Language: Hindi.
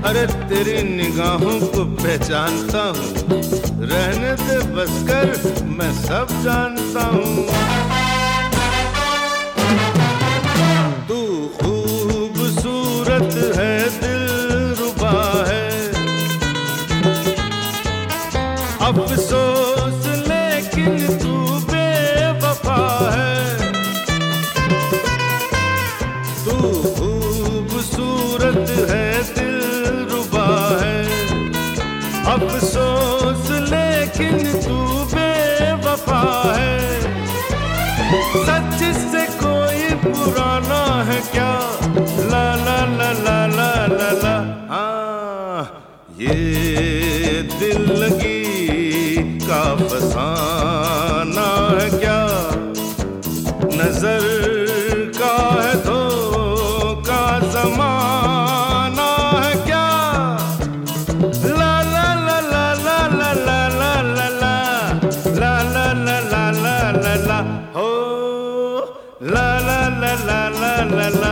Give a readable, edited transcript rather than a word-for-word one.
अरे तेरी निगाहों को पहचानता हूँ, रहने दे बस कर, मैं सब जानता हूँ। तू खूबसूरत है, दिलरुबा है, अफसोस लेकिन तू बेवफा है। तू खूबसूरत है, दिलरुबा है, अफसोस लेकिन तू बेवफा है। सच से कोई पुराना है क्या? ला ला ला ला ला ला ला। हाँ, ये दिल लगी का फसाना है क्या? नजर का है धोखा ज़माना है क्या? ला ला ला ला ला ला ला ला ला ला ला ला ला ला ला ला हो ला ला ला ला ला ला।